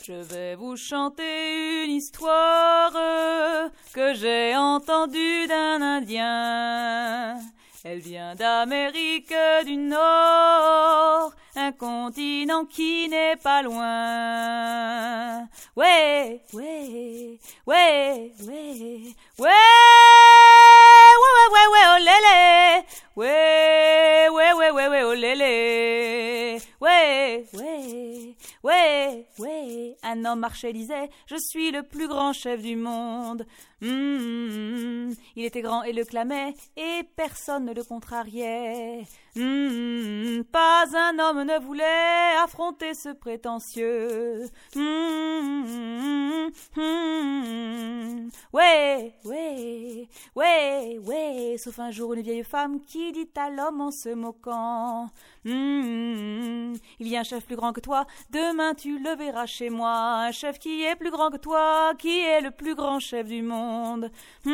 Je vais vous chanter une histoire que j'ai entendue d'un Indien. Elle vient d'Amérique du Nord, un continent qui n'est pas loin. Ouais, ouais, ouais, ouais, ouais, ouais, ouais, oh lélé. Ouais, ouais, ouais, ouais, ouais, oh lélé. Ouais, ouais, ouais, ouais. Un homme marchait, disait, je suis le plus grand chef du monde. Il était grand et le clamait, et personne ne le contrariait. Pas un homme ne voulait affronter ce prétentieux. Ouais, ouais, ouais, ouais. Sauf un jour une vieille femme qui dit à l'homme en se moquant. Il y a un chef plus grand que toi, demain tu le verras chez moi. Un chef qui est plus grand que toi, qui est le plus grand chef du monde.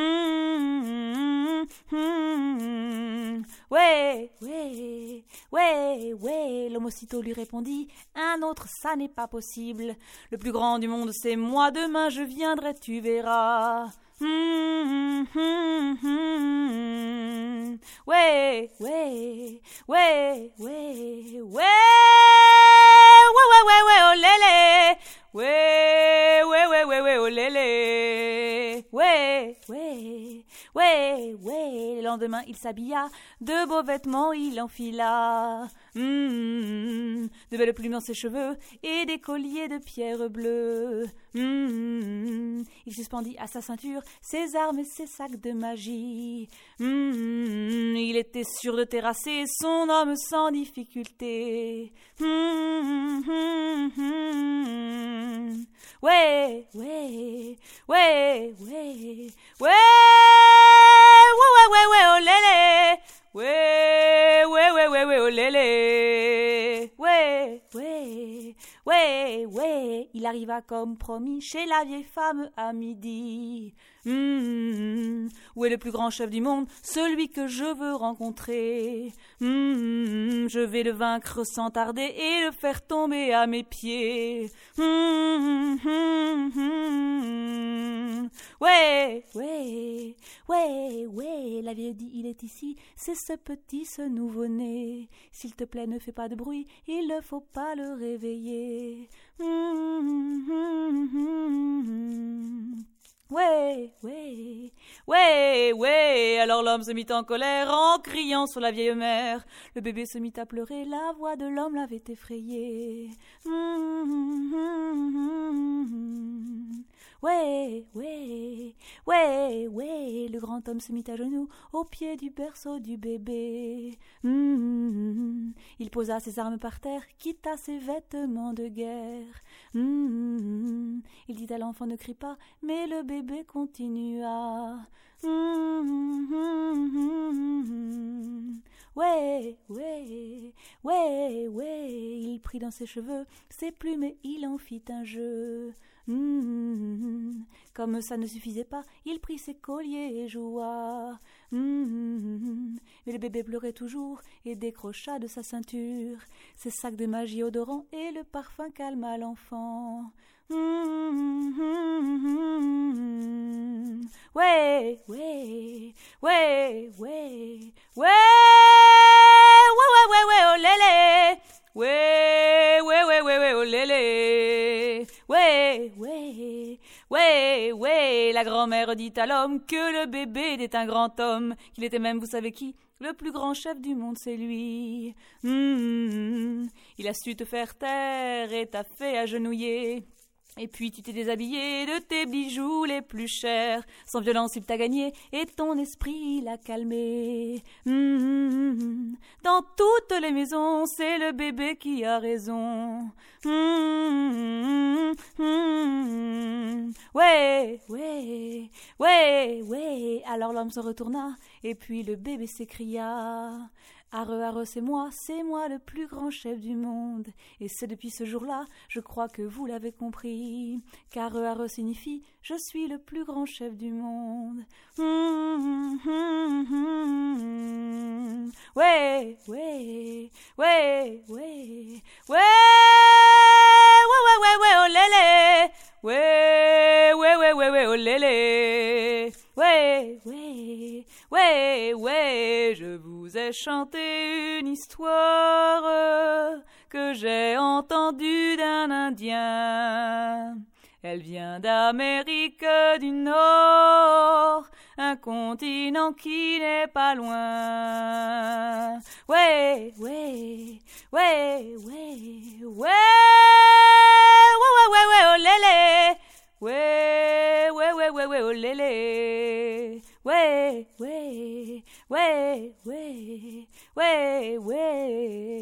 Ouais, ouais, ouais, ouais. L'homme aussitôt lui répondit, un autre ça n'est pas possible. Le plus grand du monde c'est moi, demain je viendrai, tu verras. Ouais, ouais, ouais, ouais, ouais, ouais, ouais, ouais, oh lélé. Ouais, ouais, ouais, ouais, ouais, oh lélé. Ouais, ouais, ouais, ouais. Le lendemain, il s'habilla, de beaux vêtements il enfila. De belles plumes dans ses cheveux et des colliers de pierre bleue. Il suspendit à sa ceinture ses armes et ses sacs de magie. Il était sûr de terrasser son homme sans difficulté. Ouais, ouais, ouais, ouais, ouais, ouais, ouais, ouais, oh lélé. Ouais, ouais, ouais, ouais, ouais, oh lélé. Ouais, ouais, ouais, ouais. Il arriva comme promis chez la vieille femme à midi. Où est le plus grand chef du monde, celui que je veux rencontrer? Je vais le vaincre sans tarder et le faire tomber à mes pieds. Ouais, ouais, ouais, ouais. La vieille dit, il est ici, c'est ce petit, ce nouveau-né. S'il te plaît, ne fais pas de bruit, il ne faut pas le réveiller. Ouais, ouais, ouais, ouais. Alors l'homme se mit en colère en criant sur la vieille mère. Le bébé se mit à pleurer, la voix de l'homme l'avait effrayé. Ouais, ouais, ouais, ouais. Le grand homme se mit à genoux au pied du berceau du bébé. Il posa ses armes par terre, quitta ses vêtements de guerre. Il dit à l'enfant, ne crie pas, mais le bébé continua. Ouais, ouais, ouais, ouais. Il prit dans ses cheveux ses plumes et il en fit un jeu. Comme ça ne suffisait pas, il prit ses colliers et joua. Mais le bébé pleurait toujours et décrocha de sa ceinture ses sacs de magie odorants et le parfum calma l'enfant. Ouais, ouais, ouais, ouais, ouais, ouais, ouais, ouais, oh lélé. Ouais, ouais, ouais, ouais, ouais, oh lélé. Ouais, ouais, ouais, ouais. La grand-mère dit à l'homme que le bébé est un grand homme, qu'il était même, vous savez qui, le plus grand chef du monde, c'est lui. Il a su te faire taire et t'a fait agenouiller. Et puis tu t'es déshabillé de tes bijoux les plus chers. Sans violence il t'a gagné et ton esprit l'a calmé. Dans toutes les maisons c'est le bébé qui a raison. Ouais, ouais, ouais, ouais. Alors l'homme se retourna et puis le bébé s'écria. Arre, arre, c'est moi le plus grand chef du monde. Et c'est depuis ce jour-là, je crois que vous l'avez compris, qu'arre, arre signifie je suis le plus grand chef du monde. Ouais, ouais, ouais, ouais, ouais, ouais, ouais, ouais, ouais, oh lélé. oh lélé. Ouais, ouais, ouais, ouais, je vous ai chanté une histoire que j'ai entendue d'un Indien. Elle vient d'Amérique du Nord, un continent qui n'est pas loin. Ouais, ouais, ouais, ouais, ouais, ouais, ouais, ouais, oh lélé. Ouais, ouais, ouais, ouais, ouais, oh lélé. Ouais, ouais, ouais, ouais, ouais, ouais.